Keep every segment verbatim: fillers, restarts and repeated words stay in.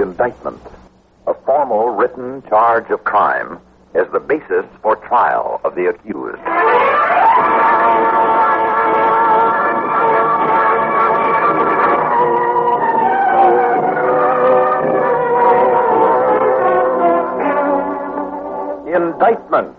indictment, a formal written charge of crime, as the basis for trial of the accused. Indictment.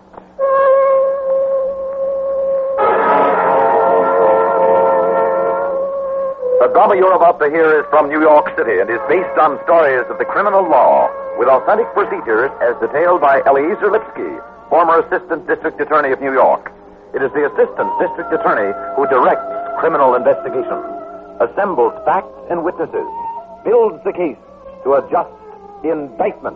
The drama you're about to hear is from New York City and is based on stories of the criminal law with authentic procedures as detailed by Eliezer Lipsky, former Assistant District Attorney of New York. It is the Assistant District Attorney who directs criminal investigation, assembles facts and witnesses, builds the case to a just indictment.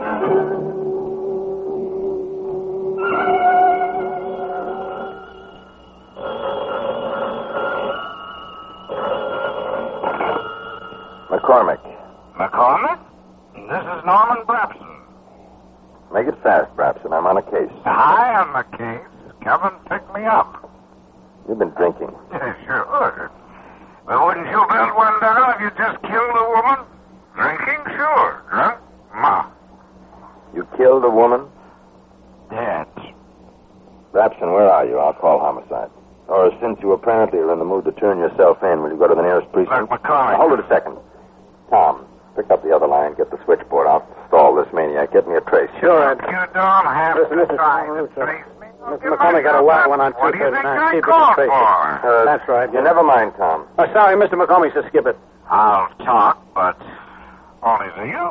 McCormick. McCormick? This is Norman Brabson. Make it fast, Brabson. I'm on a case. I am the case. Come and pick me up. You've been drinking. Yeah, sure. But wouldn't you build one down if you just killed a woman? Drinking? Sure. Drunk? Ma. You killed a woman? Dead. Brabson, where are you? I'll call homicide. Or since you apparently are in the mood to turn yourself in, will you go to the nearest precinct? Look, McCormick. Now, hold it a second. Tom, pick up the other line, get the switchboard out, stall this maniac, get me a trace. Sure, Ed. You don't have Listen, to listen, try to listen. trace me. Mister McCormick got a wild one on What do you two think thirty-nine. I See if we called can trace for? it. That's right. You never mind, Tom. Oh, sorry, Mister McCormick says skip it. I'll talk, but only to you.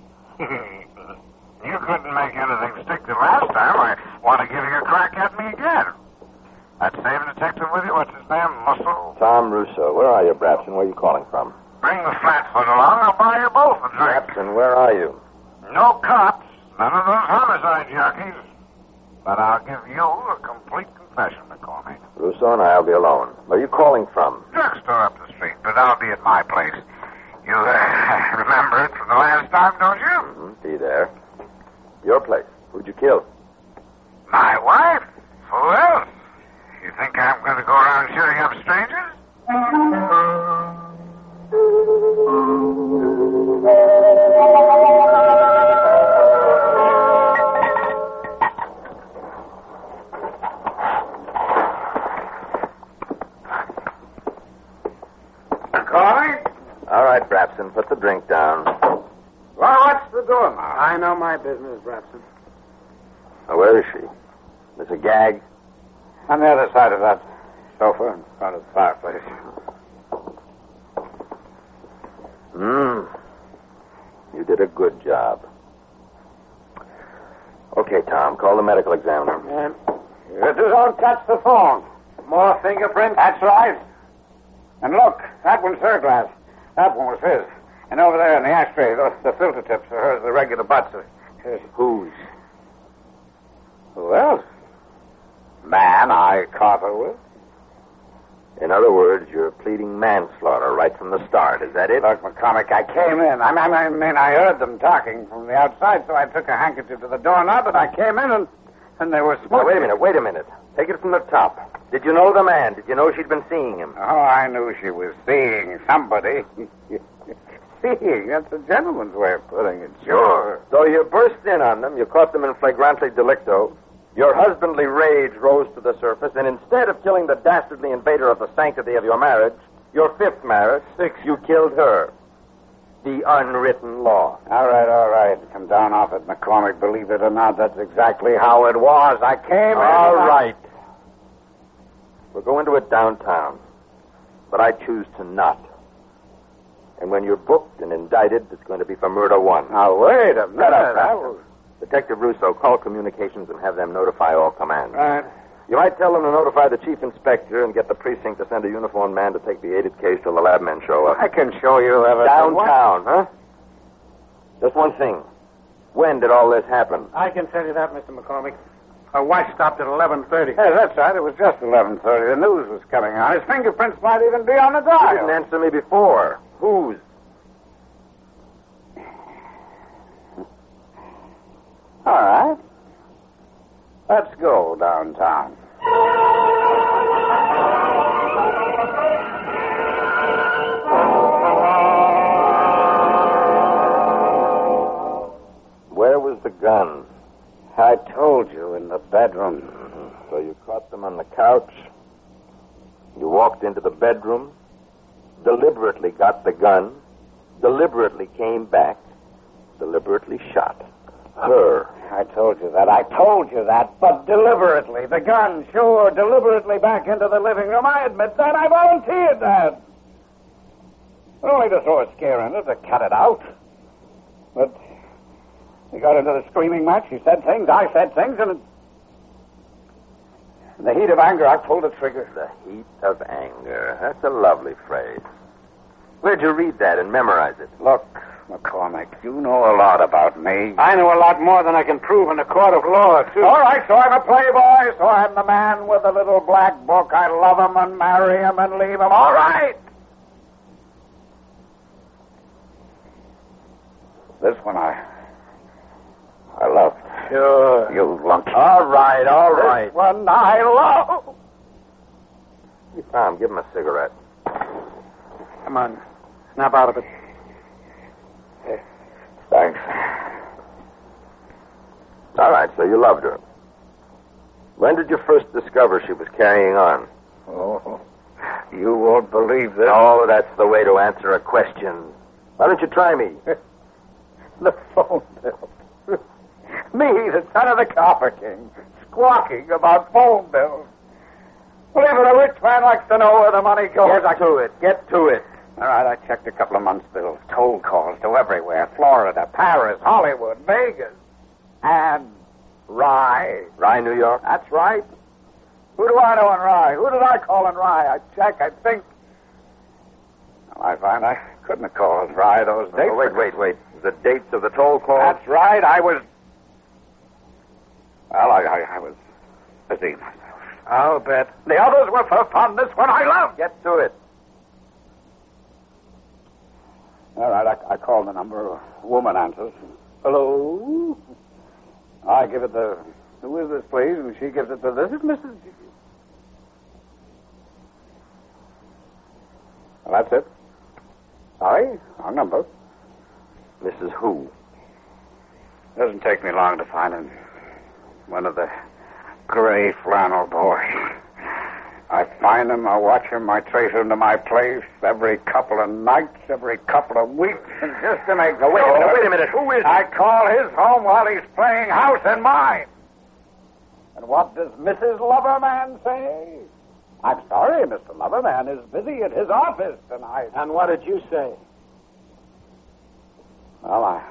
You couldn't make anything stick the last time. I want to give you a crack at me again. That same detective with you, what's his name? Muscle? Tom Russo. Where are you, Brabson? Where are you calling from? Bring the flatfoot along. I'll buy you both a drink. Brabson, where are you? No cops. None of those homicide jockeys. But I'll give you a complete confession, McCormick. Russo and I'll be alone. Where are you calling from? Drugstore up the street, but I'll be at my place. You uh, remember it from the last time, don't you? Mm-hmm. Be there. Your place. Who'd you kill? My wife? Who else? You think I'm going to go around shooting up strangers? McCormick? All right, Brabson, put the drink down. Well, what's the door now? I know my business, Brabson. Now, where is she? There's a gag. On the other side of that sofa in front of the fireplace. Hmm. You did a good job. Okay, Tom, call the medical examiner. And You don't touch the phone. more fingerprints? That's right. And look, that one's her glass. That one was his. And over there in the ashtray, those, the filter tips are hers, the regular butts are his. Whose? Who else? Man I caught her with. In other words, you're pleading manslaughter right from the start. Is that it? Look, McCormick, I came in. I mean, I mean, I heard them talking from the outside, so I took a handkerchief to the doorknob, and I came in, and, and they were Now, smoking. wait a minute, wait a minute. Take it from the top. Did you know the man? Did you know she'd been seeing him? Oh, I knew she was seeing somebody. Seeing, that's a gentleman's way of putting it, sure. So you burst in on them, you caught them in flagrante delicto. Your husbandly rage rose to the surface, and instead of killing the dastardly invader of the sanctity of your marriage, your fifth marriage, Six. you killed her. The unwritten law. All right, all right. Come down off it, McCormick. Believe it or not, that's exactly how it was. I came in. All and I- right. We'll go into it downtown. But I choose to not. And when you're booked and indicted, it's going to be for murder one. Now, wait a minute. Shut up, I Brabson. was... Detective Russo, call communications and have them notify all commands. Right. You might tell them to notify the chief inspector and get the precinct to send a uniformed man to take the aided case till the lab men show up. I can show you everything. Downtown, huh? Just one thing. When did all this happen? I can tell you that, Mister McCormick. Her wife stopped at eleven thirty. Yes, that's right. It was just eleven thirty. The news was coming on. His fingerprints might even be on the You dial. didn't answer me before. Whose? All right. Let's go downtown. gun? I told you, in the bedroom. Mm-hmm. So you caught them on the couch. You walked into the bedroom, deliberately got the gun, deliberately came back, deliberately shot her. I told you that. I told you that. But deliberately. The gun, sure, deliberately back into the living room. I admit that. I volunteered that. Only to throw a scare in it, to cut it out. But we got into the screaming match. He said things, I said things, and in the heat of anger, I pulled the trigger. The heat of anger. That's a lovely phrase. Where'd you read that and memorize it? Look, McCormick, you know a lot about me. I know a lot more than I can prove in a court of law, too. All right, so I'm a playboy, so I'm the man with the little black book. I love him and marry him and leave him. All right. This one I... I love. Sure. You lumpy. All right, all right. This one I love. Tom, give him a cigarette. Come on. Snap out of it. Thanks. All right, so you loved her. When did you first discover she was carrying on? Oh, you won't believe this. Oh, that's the way to answer a question. Why don't you try me? The phone bill. Me, the son of the Copper King, squawking about phone bills. Well, even a rich man likes to know where the money goes. Get to it. Get to it. All right, I checked a couple of months' bills. Toll calls to everywhere. Florida, Paris, Hollywood, Vegas. And Rye. Rye, New York? That's right. Who do I know in Rye? Who did I call in Rye? I check, I think. Well, I find I couldn't have called Rye those days. Oh, wait, wait, wait. The dates of the toll calls? That's right. I was... Well, I, I, I was busy myself. I'll bet. The others were for fun. This one I love. Get to it. All right, I, I called the number. A woman answers. Hello? I give it the... Who is this, please? And she gives it to... This is Missus Well, that's it. Sorry, wrong number. Missus Who? Doesn't take me long to find him. One of the gray flannel boys. I find him, I watch him, I trace him to my place every couple of nights, every couple of weeks, and just to make... No, wait a minute, wait a minute. Who is I call his home while he's playing house in mine. And what does Missus Loverman say? I'm sorry, Mister Loverman is busy at his office tonight. And what did you say? Well, I...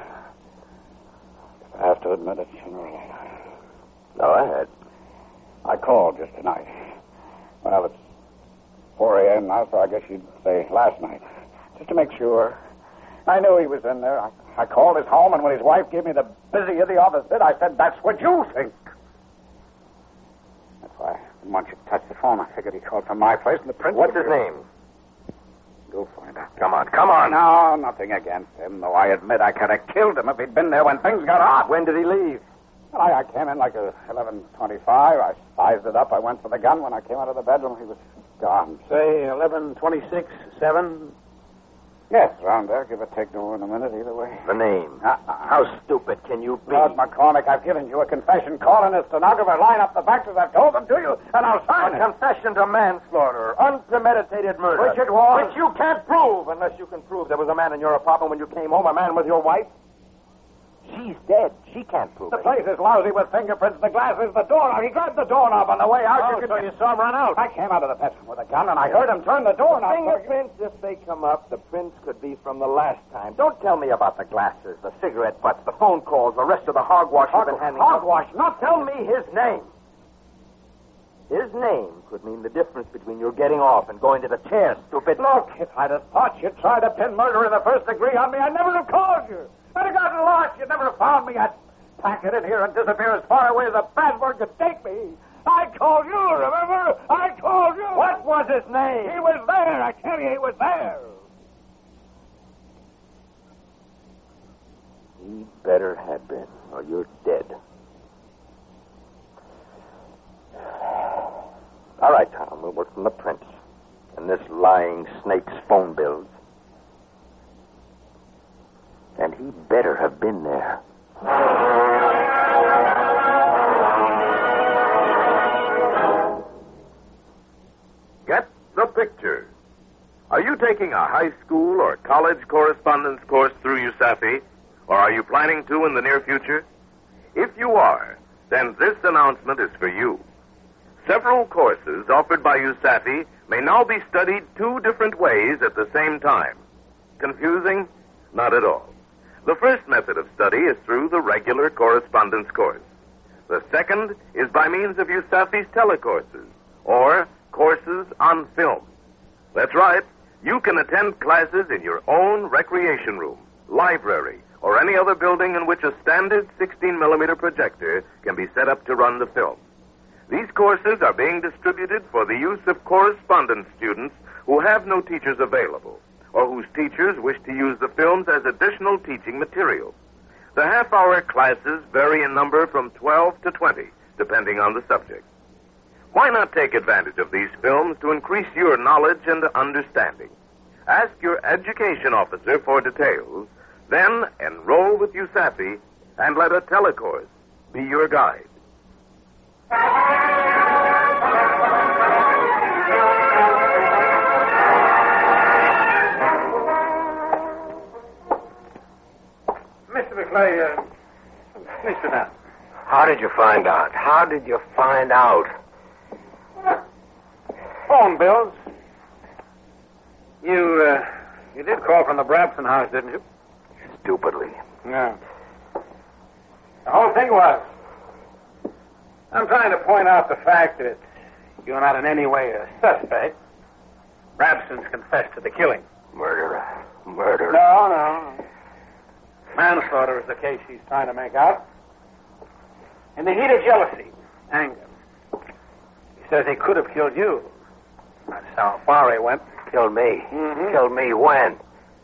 I have to admit it, General. Go ahead. I called just tonight. Well, it's four a.m. now, so I guess you'd say last night. Just to make sure. I knew he was in there. I, I called his home, and when his wife gave me the busy of the office bit, I said, that's what you think. That's why once you touched the phone, I figured he called from my place, and the prince... What's his name? You'll find out. Come on, come on. No, nothing against him, though I admit I could have killed him if he'd been there when things got hot. When did he leave? Well, I, I came in like a eleven twenty-five. I sized it up. I went for the gun. When I came out of the bedroom, he was gone. Say eleven twenty-six, seven? Yes, around there. Give or take no more in a minute, either way. The name. Uh, How stupid can you be? Lord McCormick, I've given you a confession. Call in a stenographer, line up the facts as I've told them to you, and I'll sign A it. confession to manslaughter, unpremeditated murder. Which it was. Which you can't prove unless you can prove there was a man in your apartment when you came home, a man with your wife. She's dead. She can't prove The it. place is lousy with fingerprints. The glass is the doorknob. He grabbed the doorknob on the way out. Oh, you could... so you saw him run out. I came out of the bedroom with a gun, and I heard him turn the doorknob. Fingerprints, if they come up, the prints could be from the last time. Don't tell me about the glasses, the cigarette butts, the phone calls, the rest of the hogwash you've been handing out. Hogwash, not Tell me his name. His name could mean the difference between your getting off and going to the chair, stupid. Look, if I'd have thought you'd tried to pin murder in the first degree on me, I'd never have called you. I'd have gotten lost. You'd never have found me. I'd pack it in here and disappear as far away as a bad word could take me. I called you, remember? I called you. What was his name? He was there. I tell you, he was there. He better have been, or you're dead. All right, Tom, we'll work from the prints and this lying snake's phone bills. And he better have been there. taking a high school or college correspondence course through U S A F I, or are you planning to in the near future? If you are, then this announcement is for you. Several courses offered by U S A F I may now be studied two different ways at the same time. Confusing? Not at all. The first method of study is through the regular correspondence course. The second is by means of U S A F I's telecourses, or courses on film. That's right. You can attend classes in your own recreation room, library, or any other building in which a standard sixteen millimeter projector can be set up to run the film. These courses are being distributed for the use of correspondence students who have no teachers available, or whose teachers wish to use the films as additional teaching material. The half-hour classes vary in number from twelve to twenty, depending on the subject. Why not take advantage of these films to increase your knowledge and understanding? Ask your education officer for details, then enroll with U S A F I and let a telecourse be your guide. Mister McClay, uh, please sit down. How did you find out? How did you find out? Phone bills. You, uh, you did call from the Brabson house, didn't you? Stupidly. No. The whole thing was, I'm trying to point out the fact that you're not in any way a suspect. Brabson's confessed to the killing. Murder. Murder. No, no. Manslaughter is the case he's trying to make out. In the heat of jealousy, anger. He says he could have killed you. That's how far he went. Killed me. Mm-hmm. Killed me when?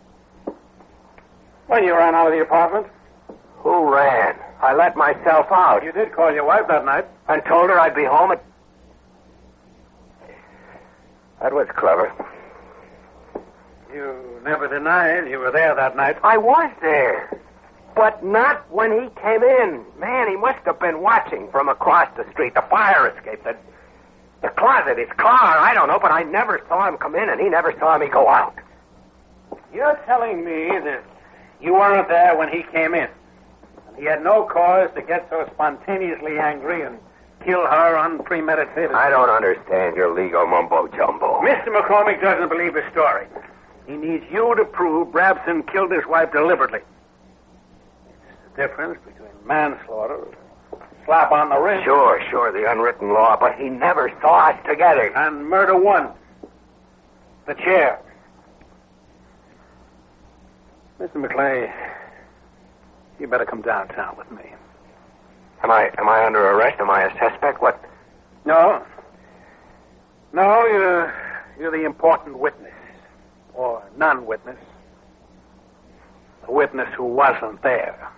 When you ran out of the apartment. Who ran? I let myself out. You did call your wife that night. And told her I'd be home at... That was clever. You never denied you were there that night. I was there. But not when he came in. Man, he must have been watching from across the street. The fire escape, the, the closet, his car, I don't know, but I never saw him come in, and he never saw me go out. You're telling me that you weren't there when he came in. He had no cause to get so spontaneously angry and kill her unpremeditated. I don't understand your legal mumbo-jumbo. Mister McCormick doesn't believe his story. He needs you to prove Brabson killed his wife deliberately. It's the difference between manslaughter and slap on the wrist. Sure, sure, the unwritten law, but he never saw us together. And murder one. The chair. Mister McClay, you better come downtown with me. Am I am I under arrest? Am I a suspect? What? No. No, you're, you're the important witness. Or non-witness. A witness who wasn't there.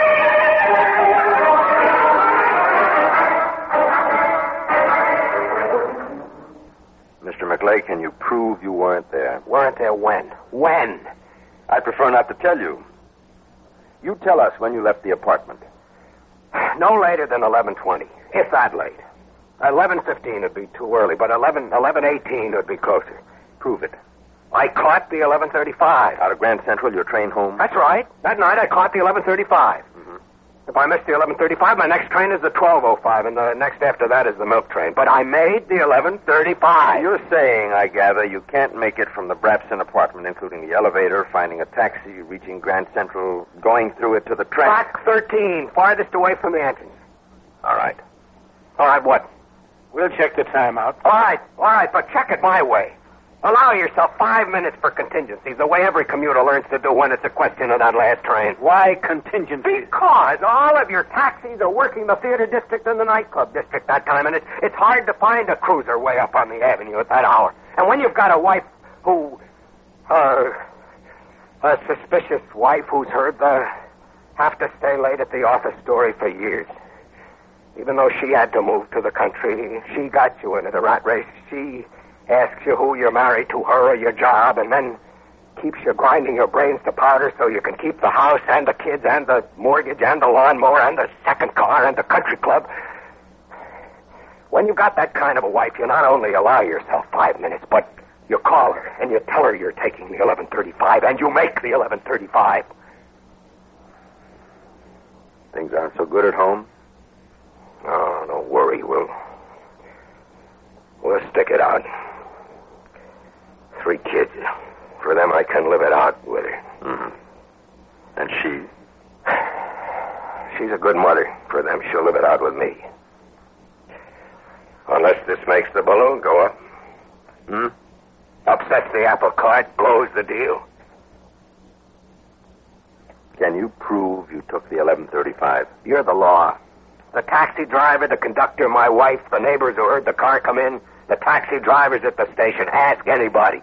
Mister McClay, can you prove you weren't there? Weren't there when? When? I prefer not to tell you. You tell us when you left the apartment. No later than eleven twenty, if that late. eleven fifteen would be too early, but eleven, eleven eighteen would be closer. Prove it. I caught the eleven thirty-five. Out of Grand Central, your train home? That's right. That night I caught the eleven thirty-five. Mm-hmm. If I miss the eleven thirty-five, my next train is the twelve oh five, and the next after that is the milk train. But I made the eleven thirty-five. You're saying, I gather, you can't make it from the Brabson apartment, including the elevator, finding a taxi, reaching Grand Central, going through it to the train. Track thirteen, farthest away from the entrance. All right. All right, what? We'll check the time out. All right, all right, but check it my way. Allow yourself five minutes for contingencies, the way every commuter learns to do when it's a question of that last train. Why contingencies? Because all of your taxis are working the theater district and the nightclub district that time, and it's, it's hard to find a cruiser way up on the avenue at that hour. And when you've got a wife who, uh, a suspicious wife who's heard the have to stay late at the office story for years. Even though she had to move to the country, she got you into the rat race. She asks you who you're married to, her or your job, and then keeps you grinding your brains to powder so you can keep the house and the kids and the mortgage and the lawnmower and the second car and the country club. When you got that kind of a wife, you not only allow yourself five minutes, but You call her, and you tell her you're taking the eleven thirty-five, and you make the eleven thirty-five. Things aren't so good at home? Oh, don't worry. We'll, we'll stick it out. Three kids. For them, I can live it out with her. Mm-hmm. And she? She's a good mother. For them, she'll live it out with me. Unless this makes the balloon go up. Hmm? Upsets the apple cart, blows the deal. Can you prove you took the eleven thirty-five? You're the law. The taxi driver, the conductor, my wife, the neighbors who heard the car come in, the taxi drivers at the station. Ask anybody.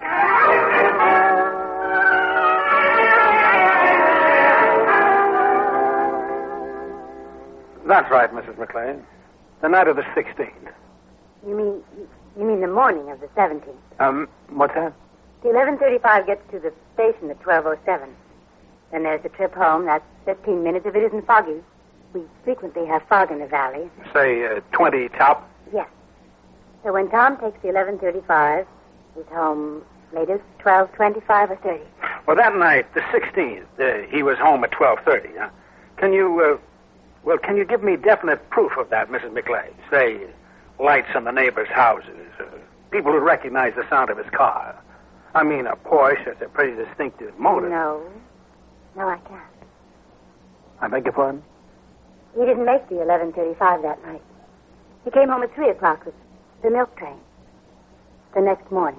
That's right, Missus McLean. The night of the sixteenth. You mean you mean the morning of the seventeenth? Um, what's that? The eleven thirty-five gets to the station at twelve oh seven. Then there's the trip home. That's fifteen minutes if it isn't foggy. We frequently have fog in the valley. Say uh, twenty top? Yes. So when Tom takes the eleven thirty-five, he's home latest twelve twenty-five or thirty. Well, that night, the sixteenth, uh, he was home at twelve thirty. Huh? Can you, uh, well, can you give me definite proof of that, Missus McLean? Say, lights on the neighbors' houses, uh, people who recognize the sound of his car. I mean, a Porsche has a pretty distinctive motor. No. No, I can't. I beg your pardon? He didn't make the eleven thirty-five that night. He came home at three o'clock with the milk train. The next morning.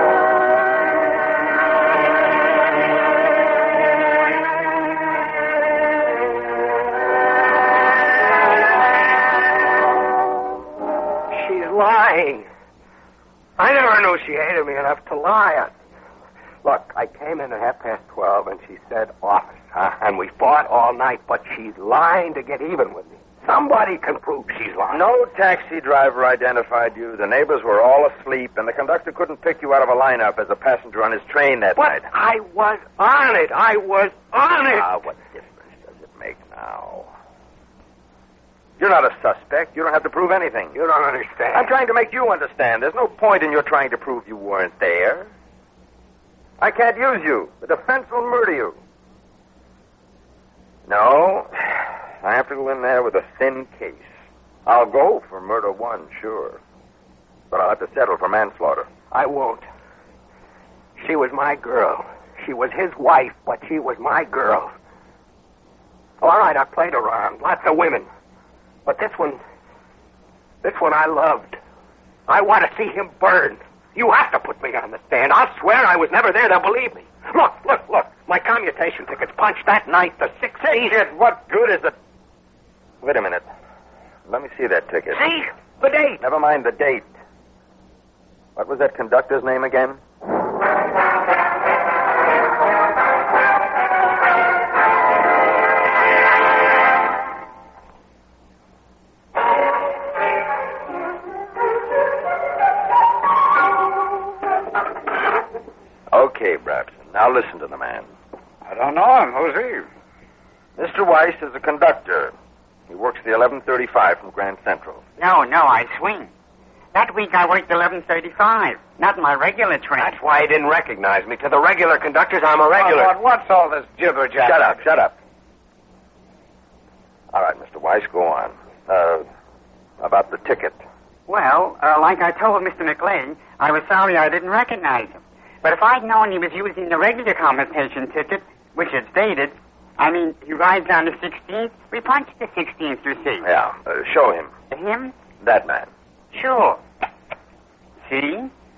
She's lying. I never knew she hated me enough to lie. Look, I came in at half past twelve, and she said office, huh? And we fought all night, but she's lying to get even with me. Somebody can prove she's lying. No taxi driver identified you. The neighbors were all asleep, and the conductor couldn't pick you out of a lineup as a passenger on his train that But night. I was on it. I was on it. Ah, what difference does it make now? You're not a suspect. You don't have to prove anything. You don't understand. I'm trying to make you understand. There's no point in your trying to prove you weren't there. I can't use you. The defense will murder you. No, I have to go in there with a thin case. I'll go for murder one, sure. But I'll have to settle for manslaughter. I won't. She was my girl. She was his wife, but she was my girl. All right, I played around. Lots of women. But this one, this one I loved. I want to see him burn. You have to put me on the stand. I'll swear I was never there. They'll believe me. Look, look, look. My commutation ticket's punched that night, the sixteenth. What good is it? Wait a minute. Let me see that ticket. See? The date. Never mind the date. What was that conductor's name again? Okay, Brabson. Now listen to the man. I don't know him. Who's he? Mister Weiss is a conductor. He works the eleven thirty-five from Grand Central. No, no, I swing. That week I worked eleven thirty-five, not my regular train. That's why he didn't recognize me. To the regular conductors, I'm a regular. Oh, what's all this jibber jabber? Shut up, shut up. All right, Mister Weiss, go on. Uh, about the ticket. Well, uh, like I told Mister McLean, I was sorry I didn't recognize him. But if I'd known he was using the regular commutation ticket, which it's dated, I mean, he rides on the sixteenth, we punched the sixteenth, you see. Yeah, uh, show him. Him? That man. Sure. See?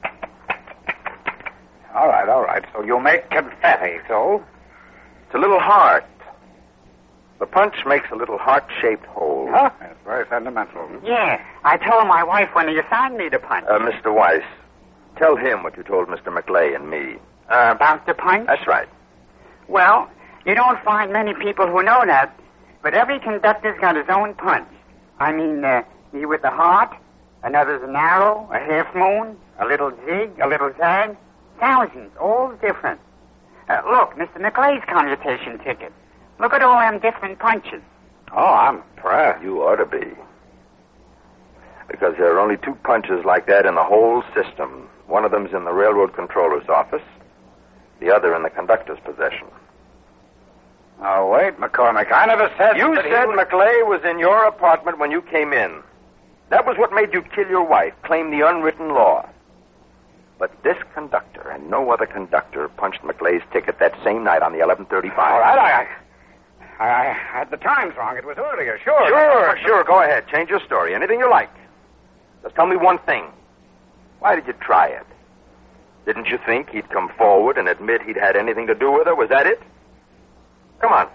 All right, all right. So you make confetti, so? It's a little heart. The punch makes a little heart-shaped hole. Huh? That's very sentimental. Yeah, I told my wife when he assigned me the punch. Uh, Mister Weiss, tell him what you told Mister McLean and me. Uh, about the punch? That's right. Well, you don't find many people who know that, but every conductor's got his own punch. I mean, uh, me with the heart, another's an arrow, a half moon, a little zig, a little zag. Thousands, all different. Uh, look, Mister McLean's commutation ticket. Look at all them different punches. Oh, I'm impressed. You ought to be. Because there are only two punches like that in the whole system. One of them's in the railroad controller's office. The other in the conductor's possession. Oh, wait, McCormick. I never said... You that he said was- McClay was in your apartment when you came in. That was what made you kill your wife, claim the unwritten law. But this conductor and no other conductor punched McClay's ticket that same night on the eleven thirty-five. All right, I, I, I had the times wrong. It was earlier, sure. Sure, sure. Go ahead. Change your story. Anything you like. Just tell me one thing. Why did you try it? Didn't you think he'd come forward and admit he'd had anything to do with her? Was that it? Come on.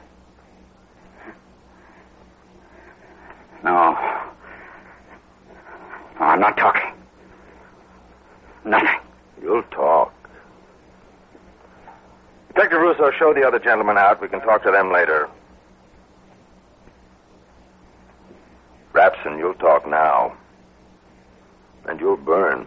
No. No, I'm not talking. Nothing. You'll talk. Detective Russo, show the other gentlemen out. We can talk to them later. Rapson, you'll talk now. And you'll burn.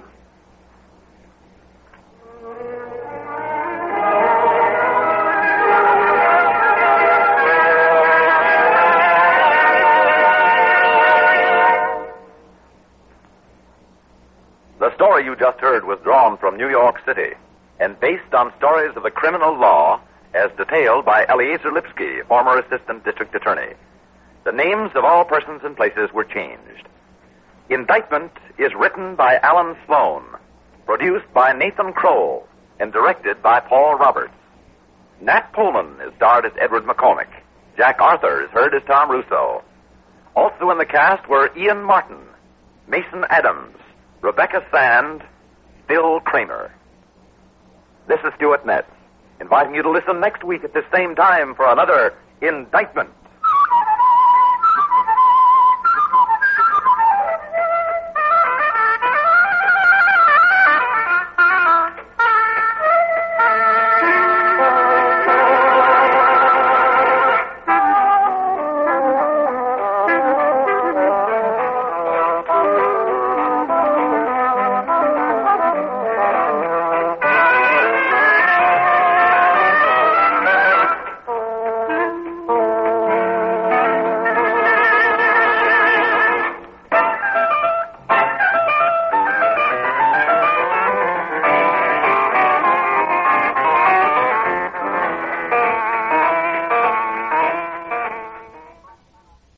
The story you just heard was drawn from New York City and based on stories of the criminal law as detailed by Eliezer Lipsky, former assistant district attorney. The names of all persons and places were changed. Indictment is written by Alan Sloan, produced by Nathan Kroll, and directed by Paul Roberts. Nat Pullman is starred as Edward McCormick. Jack Arthur is heard as Tom Russo. Also in the cast were Ian Martin, Mason Adams, Rebecca Sand, Bill Kramer. This is Stuart Metz, inviting you to listen next week at this same time for another Indictment.